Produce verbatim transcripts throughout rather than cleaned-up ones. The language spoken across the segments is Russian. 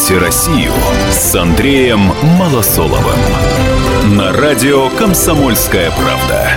Слушайте Россию с Андреем Малосоловым. На радио «Комсомольская правда».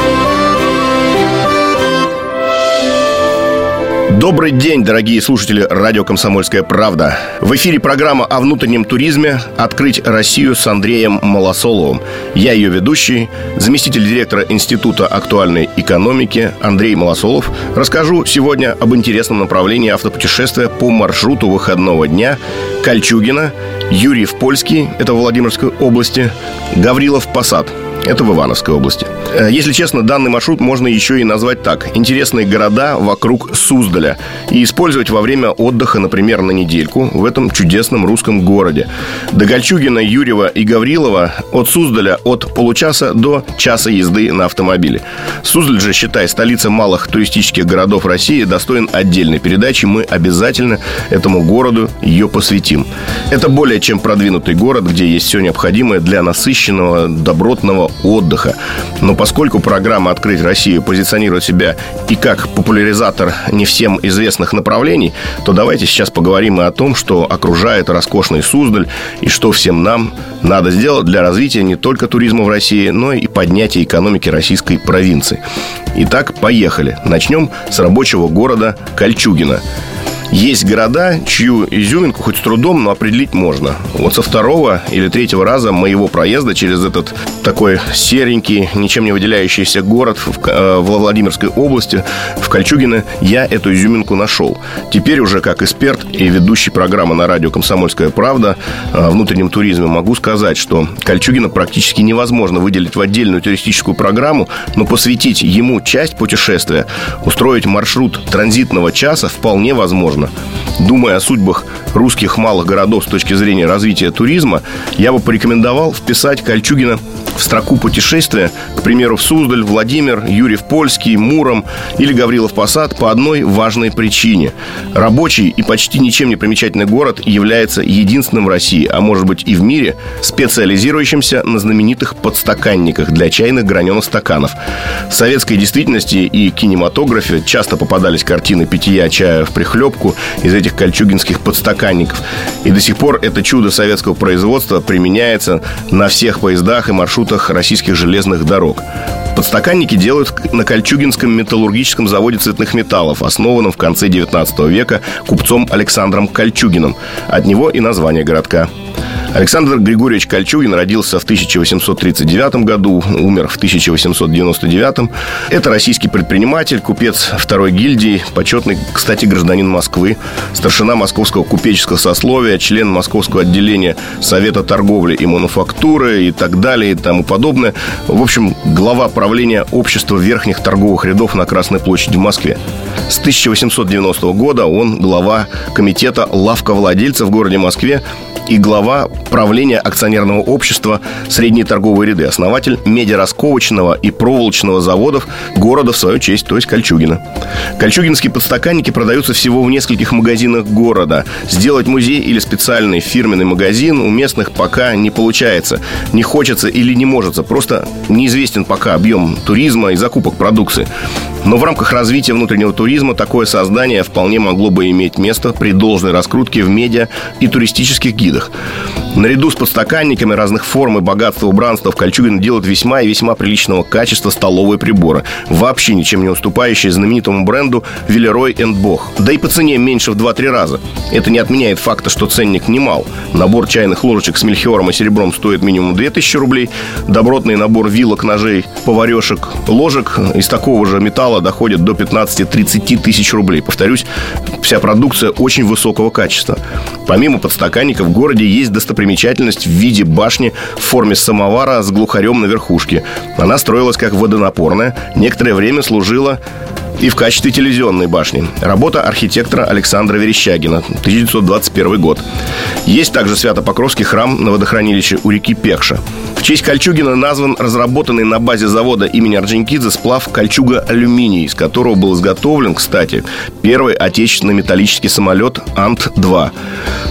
Добрый день, дорогие слушатели радио «Комсомольская правда». В эфире программа о внутреннем туризме «Открыть Россию» с Андреем Малосоловым. Я ее ведущий, заместитель директора Института актуальной экономики Андрей Малосолов. Расскажу сегодня об интересном направлении автопутешествия по маршруту выходного дня Кольчугино, Юрьев-Польский, это в Владимирской области, Гаврилов-Посад, это в Ивановской области. Если честно, данный маршрут можно еще и назвать так: интересные города вокруг Суздаля, и использовать во время отдыха, например, на недельку в этом чудесном русском городе. До Кольчугино, Юрьева и Гаврилова от Суздаля от получаса до часа езды на автомобиле. Суздаль же, считай, столица малых туристических городов России, достоин отдельной передачи. Мы обязательно этому городу ее посвятим. Это более чем продвинутый город, где есть все необходимое для насыщенного, добротного отдыха. Но поскольку программа «Открыть Россию» позиционирует себя и как популяризатор не всем известных направлений, то давайте сейчас поговорим и о том, что окружает роскошный Суздаль, и что всем нам надо сделать для развития не только туризма в России, но и поднятия экономики российской провинции. Итак, поехали. Начнем с рабочего города Кольчугино. Есть города, чью изюминку хоть с трудом, но определить можно. Вот со второго или третьего раза моего проезда через этот такой серенький, ничем не выделяющийся город в, э, в Владимирской области, в Кольчугино, я эту изюминку нашел. Теперь уже как эксперт и ведущий программы на радио «Комсомольская правда» о внутреннем туризме могу сказать, что Кольчугино практически невозможно выделить в отдельную туристическую программу, но посвятить ему часть путешествия, устроить маршрут транзитного часа вполне возможно. Думая о судьбах русских малых городов с точки зрения развития туризма, я бы порекомендовал вписать Кольчугино в строку путешествия, к примеру, в Суздаль, Владимир, Юрьев-Польский, Муром или Гаврилов-Посад по одной важной причине. Рабочий и почти ничем не примечательный город является единственным в России, а может быть и в мире, специализирующимся на знаменитых подстаканниках для чайных граненых стаканов. В советской действительности и кинематографе часто попадались картины питья чая в прихлебку из этих кольчугинских подстаканников. И до сих пор это чудо советского производства применяется на всех поездах и маршрутах российских железных дорог. Подстаканники делают на Кольчугинском металлургическом заводе цветных металлов, основанном в конце девятнадцатого века купцом Александром Кольчугиным. От него и название городка. Александр Григорьевич Кольчугин родился в тысяча восемьсот тридцать девятом году, умер в тысяча восемьсот девяносто девятом. Это российский предприниматель, купец второй гильдии, почетный, кстати, гражданин Москвы, старшина московского купеческого сословия, член московского отделения Совета торговли и мануфактуры и так далее и тому подобное. В общем, глава правления общества верхних торговых рядов на Красной площади в Москве. С тысяча восемьсот девяностого года он глава комитета лавковладельцев в городе Москве и глава правления акционерного общества «Средние торговые ряды», основатель медиарасковочного и проволочного заводов города в свою честь, то есть Кольчугино. Кольчугинские подстаканники продаются всего в нескольких магазинах города. Сделать музей или специальный фирменный магазин у местных пока не получается. Не хочется или не может, просто неизвестен пока объем туризма и закупок продукции. Но в рамках развития внутреннего туризма такое создание вполне могло бы иметь место при должной раскрутке в медиа и туристических гидах. Наряду с подстаканниками разных форм и богатства убранства в Кольчугино делают весьма и весьма приличного качества столовые приборы, вообще ничем не уступающие знаменитому бренду Велерой энд Бох. Да и по цене меньше в два-три раза. Это не отменяет факта, что ценник немал. Набор чайных ложечек с мельхиором и серебром стоит минимум две тысячи рублей. Добротный набор вилок, ножей, поварешек, ложек из такого же металла доходит до пятнадцати-тридцати тысяч рублей. Повторюсь, вся продукция очень высокого качества. Помимо подстаканников в городе есть достопримечательность в виде башни в форме самовара с глухарем на верхушке. Она строилась как водонапорная, некоторое время служила и в качестве телевизионной башни. Работа архитектора Александра Верещагина, тысяча девятьсот двадцать первый год. Есть также Свято-Покровский храм на водохранилище у реки Пекша. В честь Кольчугина назван разработанный на базе завода имени Орджоникидзе сплав кольчуга-алюминий, из которого был изготовлен, кстати, первый отечественный металлический самолет Ан-два.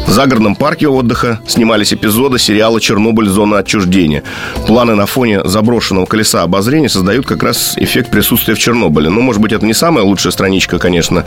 В загородном парке отдыха снимались эпизоды сериала «Чернобыль. Зона отчуждения». Планы на фоне заброшенного колеса обозрения создают как раз эффект присутствия в Чернобыле. Ну, может быть, это не самая лучшая страничка, конечно,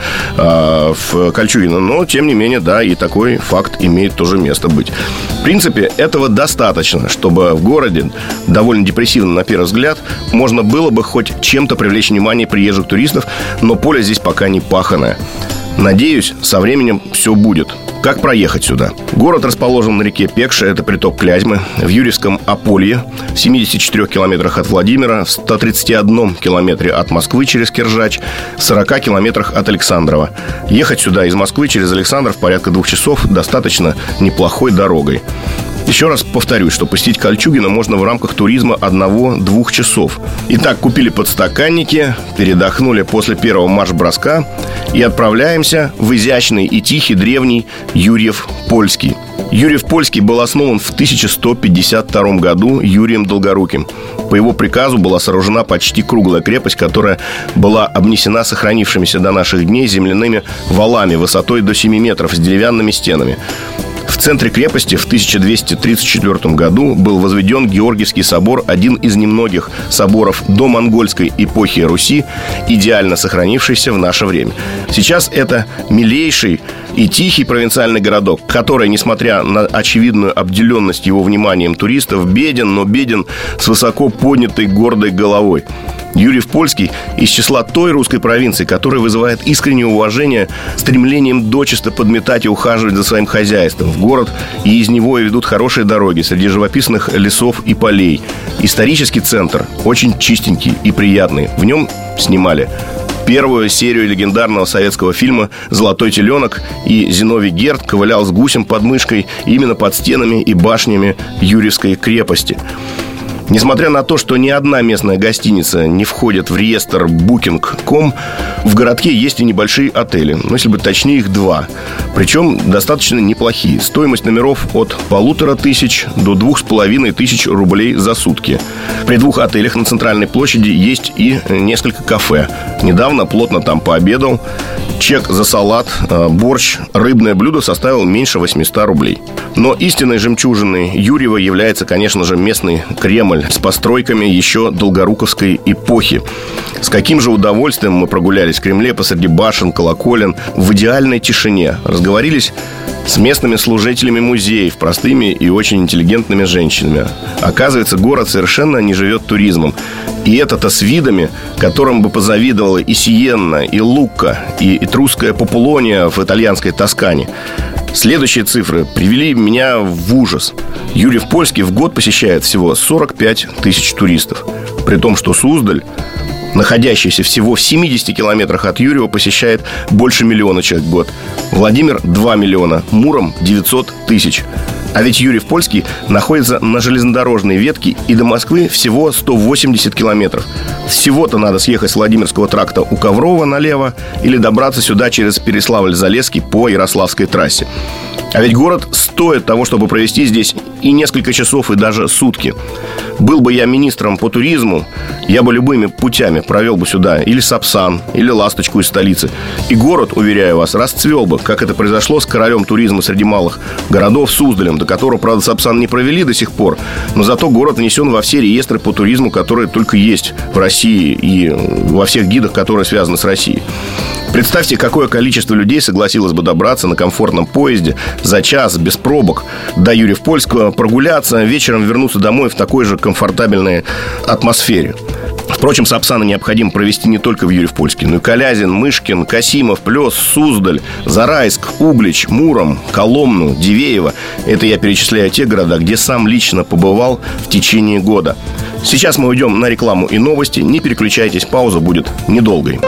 в Кольчугино, но, тем не менее, да, и такой факт имеет тоже место быть. В принципе, этого достаточно, чтобы в городе, довольно депрессивно на первый взгляд, можно было бы хоть чем-то привлечь внимание приезжих туристов, но поле здесь пока не паханое. Надеюсь, со временем все будет. Как проехать сюда? Город расположен на реке Пекша, это приток Клязьмы, в Юрьевском Аполье, в семидесяти четырёх километрах от Владимира, в ста тридцати одном километре от Москвы через Киржач, в сорока километрах от Александрова. Ехать сюда из Москвы через Александров порядка двух часов достаточно неплохой дорогой. Еще раз повторюсь, что посетить Кольчугино можно в рамках туризма одного-двух часов. Итак, купили подстаканники, передохнули после первого марш-броска и отправляемся в изящный и тихий древний Юрьев-Польский. Юрьев-Польский был основан в тысяча сто пятьдесят втором году Юрием Долгоруким. По его приказу была сооружена почти круглая крепость, которая была обнесена сохранившимися до наших дней земляными валами высотой до семи метров с деревянными стенами. В центре крепости в тысяча двести тридцать четвёртом году был возведен Георгиевский собор, один из немногих соборов домонгольской эпохи Руси, идеально сохранившийся в наше время. Сейчас это милейший и тихий провинциальный городок, который, несмотря на очевидную обделенность его вниманием туристов, беден, но беден с высоко поднятой гордой головой. Юрьев-Польский из числа той русской провинции, которая вызывает искреннее уважение стремлением дочисто подметать и ухаживать за своим хозяйством. В город и из него ведут хорошие дороги среди живописных лесов и полей. Исторический центр очень чистенький и приятный. В нем снимали первую серию легендарного советского фильма «Золотой теленок», и Зиновий Герд ковылял с гусем под мышкой именно под стенами и башнями Юрьевской крепости. Несмотря на то, что ни одна местная гостиница не входит в реестр букинг точка ком, в городке есть и небольшие отели. Ну, если быть точнее, их два. Причем достаточно неплохие. Стоимость номеров от полутора тысяч до двух с половиной тысяч рублей за сутки. При двух отелях на центральной площади есть и несколько кафе. Недавно плотно там пообедал. Чек за салат, борщ, рыбное блюдо составил меньше восьмисот рублей. Но истинной жемчужиной Юрьева является, конечно же, местный Кремль с постройками еще долгоруковской эпохи. С каким же удовольствием мы прогулялись в Кремле посреди башен, колоколен, в идеальной тишине. Разговорились с местными служителями музеев, простыми и очень интеллигентными женщинами. Оказывается, город совершенно не живет туризмом. И это-то с видами, которым бы позавидовала и Сиенна, и Лукка, и этрусская Популония в итальянской Тоскане. Следующие цифры привели меня в ужас. Юрьев-Польский в год посещает всего сорок пять тысяч туристов. При том, что Суздаль, находящийся всего в семидесяти километрах от Юрьева, посещает больше миллиона человек в год. Владимир – два миллиона, Муром – девятьсот тысяч. А ведь Юрьев-Польский находится на железнодорожной ветке, и до Москвы всего сто восемьдесят километров. Всего-то надо съехать с Владимирского тракта у Коврова налево или добраться сюда через Переславль-Залесский по Ярославской трассе. А ведь город стоит того, чтобы провести здесь и несколько часов, и даже сутки. Был бы я министром по туризму, я бы любыми путями провел бы сюда или Сапсан, или Ласточку из столицы. И город, уверяю вас, расцвел бы, как это произошло с королем туризма среди малых городов Суздалем, до которого, правда, Сапсан не провели до сих пор. Но зато город внесен во все реестры по туризму, которые только есть в России, и во всех гидах, которые связаны с Россией. Представьте, какое количество людей согласилось бы добраться на комфортном поезде за час, без пробок, до Юрьев-Польского, прогуляться, вечером вернуться домой в такой же комфортабельной атмосфере. Впрочем, Сапсана необходимо провести не только в Юрьев-Польске, но и Калязин, Мышкин, Касимов, Плес, Суздаль, Зарайск, Углич, Муром, Коломну, Дивеево. Это я перечисляю те города, где сам лично побывал в течение года. Сейчас мы уйдем на рекламу и новости. Не переключайтесь, пауза будет недолгой.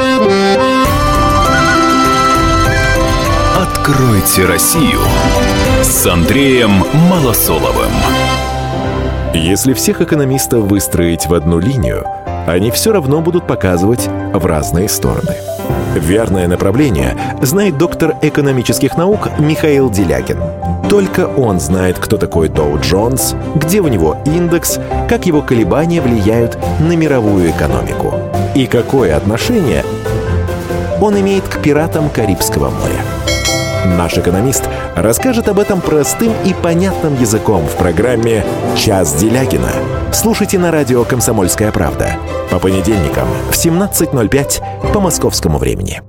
Откройте Россию с Андреем Малосоловым. Если всех экономистов выстроить в одну линию, они все равно будут показывать в разные стороны. Верное направление знает доктор экономических наук Михаил Делякин. Только он знает, кто такой Доу Джонс, где у него индекс, как его колебания влияют на мировую экономику и какое отношение он имеет к пиратам Карибского моря. Наш экономист расскажет об этом простым и понятным языком в программе «Час Делягина». Слушайте на радио «Комсомольская правда» по понедельникам в семнадцать ноль пять по московскому времени.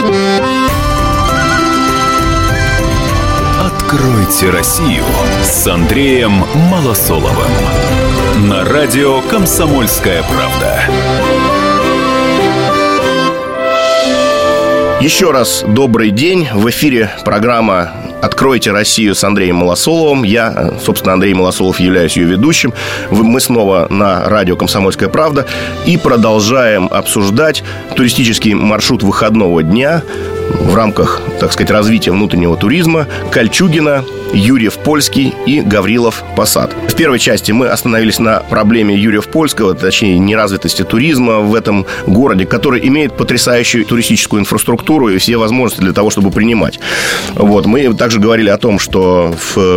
Откройте Россию с Андреем Малосоловым. На радио «Комсомольская правда». Еще раз добрый день. В эфире программа «Откройте Россию» с Андреем Малосоловым. Я, собственно, Андрей Малосолов, являюсь ее ведущим. Мы снова на радио «Комсомольская правда» и продолжаем обсуждать туристический маршрут выходного дня в рамках, так сказать, развития внутреннего туризма Кольчугино, Юрьев-Польский и Гаврилов-Посад. В первой части мы остановились на проблеме Юрьев-Польского, точнее, неразвитости туризма в этом городе, который имеет потрясающую туристическую инфраструктуру и все возможности для того, чтобы принимать. Вот. Мы также говорили о том, что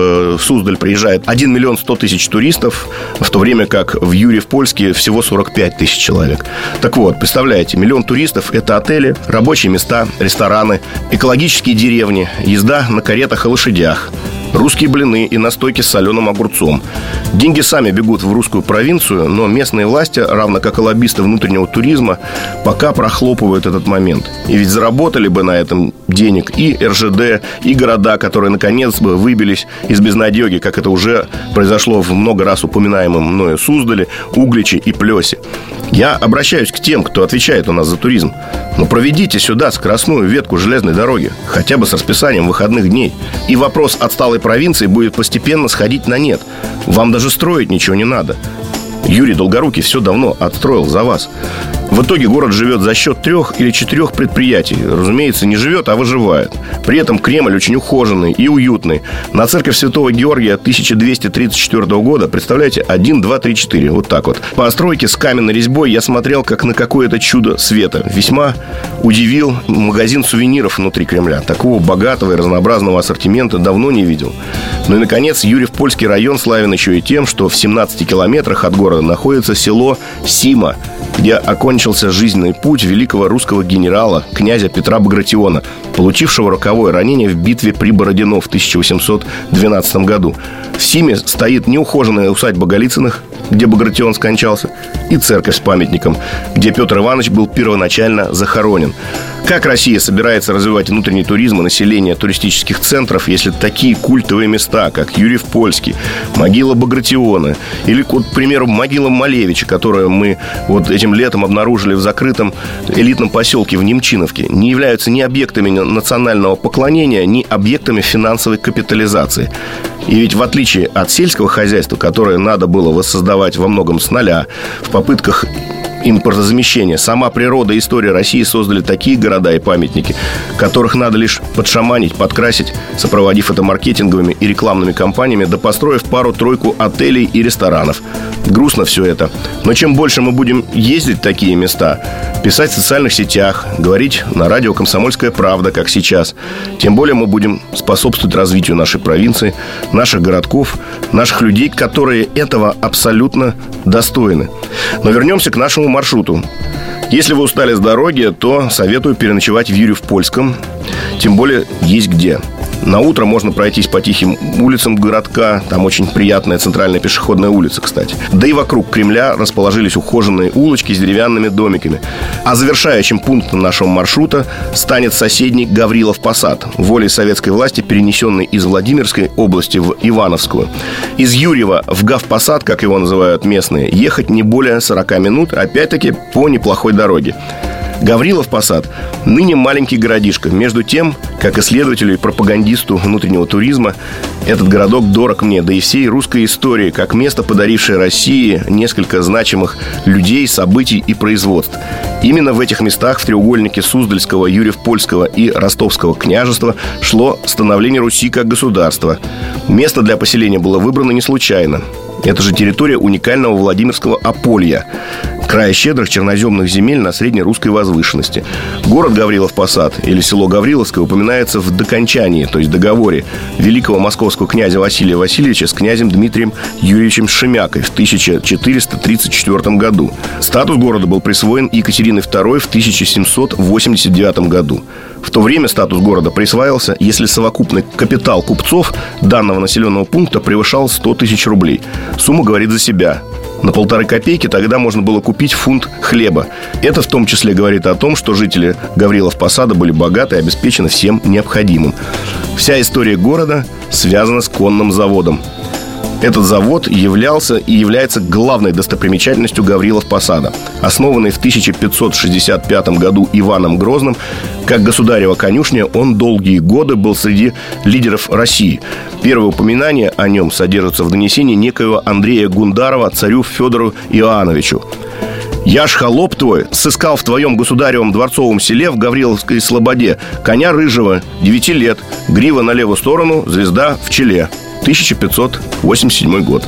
в Суздаль приезжает один миллион сто тысяч туристов, в то время как в Юрьев-Польске всего сорок пять тысяч человек. Так вот, представляете, миллион туристов – это отели, рабочие места, рестораны, экологические деревни, езда на каретах и лошадях, русские блины и настойки с соленым огурцом. Деньги сами бегут в русскую провинцию, но местные власти, равно как и лоббисты внутреннего туризма, пока прохлопывают этот момент. И ведь заработали бы на этом денег и эр жэ дэ, и города, которые наконец бы выбились из безнадеги, как это уже произошло в много раз упоминаемом мною Суздале, Угличе и Плесе. Я обращаюсь к тем, кто отвечает у нас за туризм. Но проведите сюда скоростную ветку железной дороги, хотя бы с расписанием выходных дней. И вопрос отсталой провинции будет постепенно сходить на нет. Вам даже строить ничего не надо. Юрий Долгорукий все давно отстроил за вас. В итоге город живет за счет трех или четырех предприятий. Разумеется, не живет, а выживает. При этом Кремль очень ухоженный и уютный. На церковь Святого Георгия тысяча двести тридцать четвёртого года, представляете, один, два, три, четыре. Вот так вот. По стройке с каменной резьбой я смотрел как на какое-то чудо света. Весьма удивил магазин сувениров внутри Кремля. Такого богатого и разнообразного ассортимента давно не видел. Ну и, наконец, Юрьев-Польский район славен еще и тем, что в семнадцати километрах от города находится село Сима, где окончился жизненный путь великого русского генерала, князя Петра Багратиона, получившего роковое ранение в битве при Бородино в тысяча восемьсот двенадцатом году. В Симе стоит неухоженная усадьба Голицыных, где Багратион скончался, и церковь с памятником, где Петр Иванович был первоначально захоронен. Как Россия собирается развивать внутренний туризм и население туристических центров, если такие культовые места, как Юрьев-Польский, могила Багратиона или, к примеру, могила Малевича, которую мы вот этим летом обнаружили в закрытом элитном поселке в Немчиновке, не являются ни объектами национального поклонения, ни объектами финансовой капитализации? И ведь в отличие от сельского хозяйства, которое надо было воссоздавать во многом с нуля, в попытках импортозамещения, сама природа и история России создали такие города и памятники, которых надо лишь подшаманить, подкрасить, сопроводив это маркетинговыми и рекламными кампаниями, да построив пару-тройку отелей и ресторанов. Грустно все это. Но чем больше мы будем ездить в такие места, писать в социальных сетях, говорить на радио «Комсомольская правда», как сейчас, тем более мы будем способствовать развитию нашей провинции, наших городков, наших людей, которые этого абсолютно достойны. Но вернемся к нашему маршруту. Если вы устали с дороги, то советую переночевать в Юрьев-Польском. Тем более есть где. На утро можно пройтись по тихим улицам городка. Там очень приятная центральная пешеходная улица, кстати. Да и вокруг Кремля расположились ухоженные улочки с деревянными домиками. А завершающим пунктом нашего маршрута станет соседний Гаврилов-Посад, волей советской власти перенесенный из Владимирской области в Ивановскую. Из Юрьева в Гав-Посад, как его называют местные, ехать не более сорока минут, опять-таки по неплохой дороге. Гаврилов-Посад – ныне маленький городишко. Между тем, как исследователю и пропагандисту внутреннего туризма, этот городок дорог мне, да и всей русской истории, как место, подарившее России несколько значимых людей, событий и производств. Именно в этих местах, в треугольнике Суздальского, Юрьев-Польского и Ростовского княжества, шло становление Руси как государства. Место для поселения было выбрано не случайно. Это же территория уникального Владимирского Аполья. края щедрых черноземных земель на среднерусской возвышенности. Город Гаврилов Посад или село Гавриловское упоминается в докончании, то есть договоре великого московского князя Василия Васильевича с князем Дмитрием Юрьевичем Шемякой в тысяча четыреста тридцать четвёртом году. Статус города был присвоен Екатериной второй в тысяча семьсот восемьдесят девятом году. В то время статус города присваивался, если совокупный капитал купцов данного населенного пункта превышал сто тысяч рублей. Сумма говорит за себя. На полторы копейки тогда можно было купить фунт хлеба. Это в том числе говорит о том, что жители Гаврилов Посада были богаты и обеспечены всем необходимым. Вся история города связана с конным заводом. Этот завод являлся и является главной достопримечательностью Гаврилов Посада. Основанный в тысяча пятьсот шестьдесят пятом году Иваном Грозным, как государева конюшня, он долгие годы был среди лидеров России. Первое упоминание о нем содержится в донесении некоего Андрея Гундарова царю Федору Иоанновичу. «Я ж, холоп твой, сыскал в твоем государевом дворцовом селе в Гавриловской слободе коня рыжего, девяти лет, грива на левую сторону, звезда в челе». тысяча пятьсот восемьдесят седьмой год.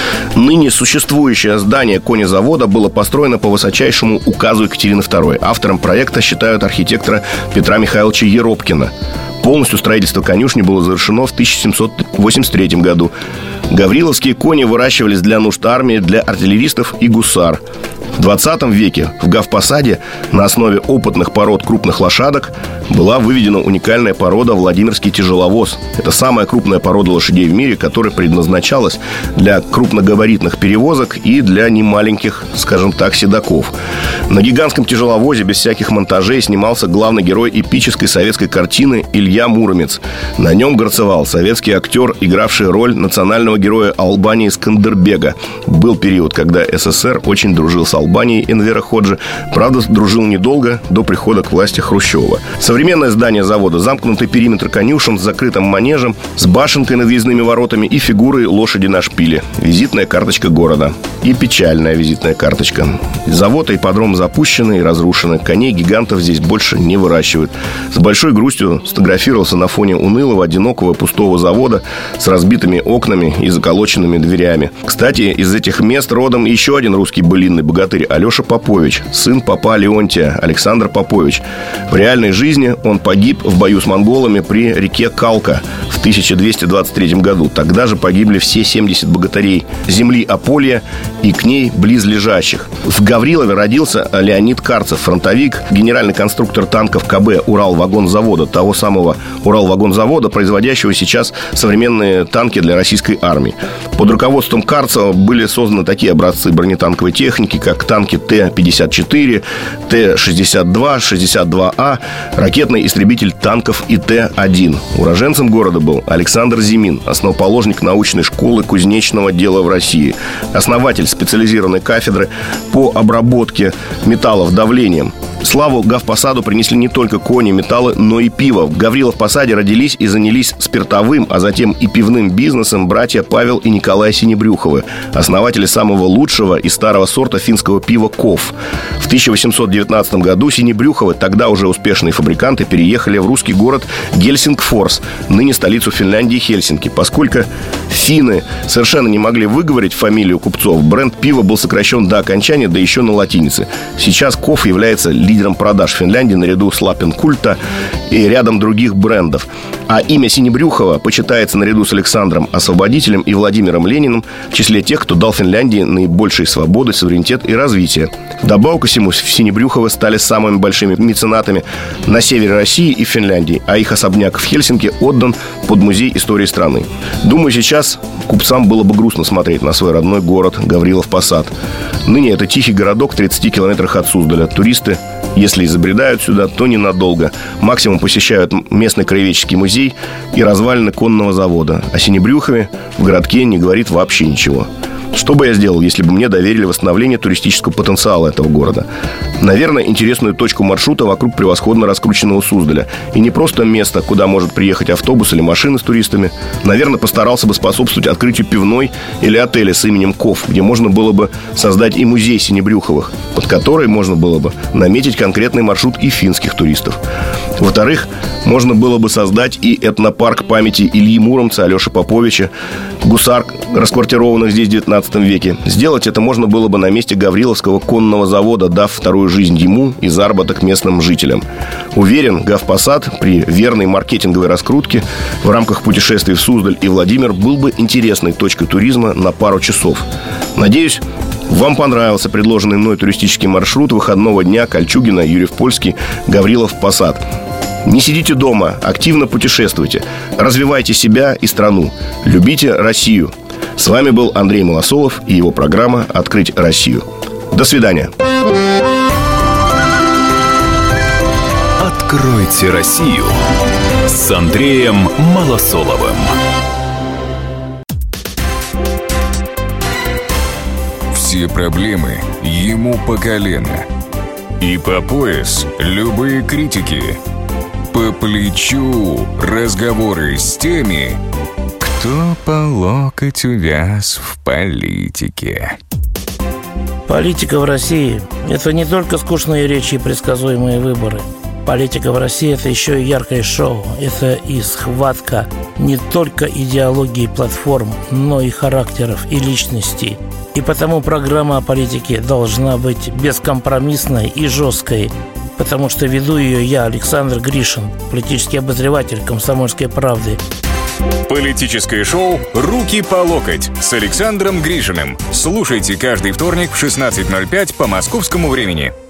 Ныне существующее здание конезавода было построено по высочайшему указу Екатерины второй. Автором проекта считают архитектора Петра Михайловича Еропкина. Полностью строительство конюшни было завершено в тысяча семьсот восемьдесят третьем году. Гавриловские кони выращивались для нужд армии, для артиллеристов и гусар. В двадцатом веке в Гавпосаде на основе опытных пород крупных лошадок была выведена уникальная порода Владимирский тяжеловоз. Это самая крупная порода лошадей в мире, которая предназначалась для крупногабаритных перевозок и для немаленьких, скажем так, седаков. На гигантском тяжеловозе без всяких монтажей снимался главный герой эпической советской картины Илья Муромец. На нем горцевал советский актер, игравший роль национального героя Албании Скандербега. Был период, когда СССР очень дружил с Албанией Энвера Ходжи. Правда, дружил недолго, до прихода к власти Хрущева. Современное здание завода, замкнутый периметр конюшен с закрытым манежем, с башенкой над въездными воротами и фигурой лошади на шпиле. Визитная карточка города. И печальная визитная карточка. Завод и ипподром запущены и разрушены. Коней гигантов здесь больше не выращивают. С большой грустью сфотографировался на фоне унылого, одинокого, пустого завода с разбитыми окнами и заколоченными дверями. Кстати, из этих мест родом еще один русский былинный богатырь Алеша Попович, сын попа Леонтия, Александр Попович. В реальной жизни он погиб в бою с монголами при реке Калка в тысяча двести двадцать третьем году. Тогда же погибли все семьдесят богатырей земли Аполья и к ней близлежащих. В Гаврилове родился Леонид Карцев, фронтовик, генеральный конструктор танков КБ «Уралвагонзавода», того самого Уралвагонзавода, производящего сейчас современные танки для российской армии. Под руководством Карцева были созданы такие образцы бронетанковой техники, как танки Т пятьдесят четыре, Т шестьдесят два, шестьдесят два А, ракетный истребитель танков И Т один. Уроженцем города был Александр Зимин, основоположник научной школы кузнечного дела в России, основатель специализированной кафедры по обработке металлов давлением. Славу Гавпосаду принесли не только кони, металлы, но и пиво. В Гаврилов Посаде родились и занялись спиртовым, а затем и пивным бизнесом братья Павел и Николай Синебрюховы, основатели самого лучшего и старого сорта финского пива «Ков». В тысяча восемьсот девятнадцатом году Синебрюховы, тогда уже успешные фабриканты, переехали в русский город Гельсингфорс, ныне столицу Финляндии Хельсинки. Поскольку финны совершенно не могли выговорить фамилию купцов, бренд пива был сокращен до окончания, да еще на латинице. Сейчас «Ков» является лидером продаж в Финляндии наряду с Лапенкульта и рядом других брендов. А имя Синебрюхова почитается наряду с Александром Освободителем и Владимиром Лениным в числе тех, кто дал Финляндии наибольшие свободы, суверенитет и развитие. Вдобавок ко всему, Синебрюховы стали самыми большими меценатами на севере России и Финляндии, а их особняк в Хельсинки отдан под музей истории страны. Думаю, сейчас купцам было бы грустно смотреть на свой родной город Гаврилов Посад. Ныне это тихий городок в тридцати километрах от Суздаля. Туристы, если и забредают сюда, то ненадолго. Максимум посещают местный краеведческий музей и развалины конного завода. О Синебрюхове в городке не говорит вообще ничего. Что бы я сделал, если бы мне доверили восстановление туристического потенциала этого города? Наверное, интересную точку маршрута вокруг превосходно раскрученного Суздаля. И не просто место, куда может приехать автобус или машина с туристами. Наверное, постарался бы способствовать открытию пивной или отеля с именем «Ков», где можно было бы создать и музей Синебрюховых, под который можно было бы наметить конкретный маршрут и финских туристов. Во-вторых, можно было бы создать и этнопарк памяти Ильи Муромца, Алеши Поповича, гусар, расквартированных здесь в девятнадцатом девятнадцатом веке. Сделать это можно было бы на месте Гавриловского конного завода, дав вторую жизнь ему и заработок местным жителям. Уверен, Гавпосад при верной маркетинговой раскрутке в рамках путешествий в Суздаль и Владимир был бы интересной точкой туризма на пару часов. Надеюсь, вам понравился предложенный мной туристический маршрут выходного дня Кольчугино, Юрьев-Польский, Гаврилов-Посад. Не сидите дома, активно путешествуйте. Развивайте себя и страну. Любите Россию. С вами был Андрей Малосолов и его программа «Открыть Россию». До свидания. Откройте Россию с Андреем Малосоловым. Все проблемы ему по колено. И по пояс любые критики. По плечу разговоры с теми, кто по локоть увяз в политике. Политика в России – это не только скучные речи и предсказуемые выборы. Политика в России – это еще и яркое шоу. Это и схватка не только идеологии платформ, но и характеров и личностей. И потому программа о политике должна быть бескомпромиссной и жесткой, потому что веду ее я, Александр Гришин, политический обозреватель «Комсомольской правды». Политическое шоу «Руки по локоть» с Александром Гришиным. Слушайте каждый вторник в шестнадцать ноль пять по московскому времени.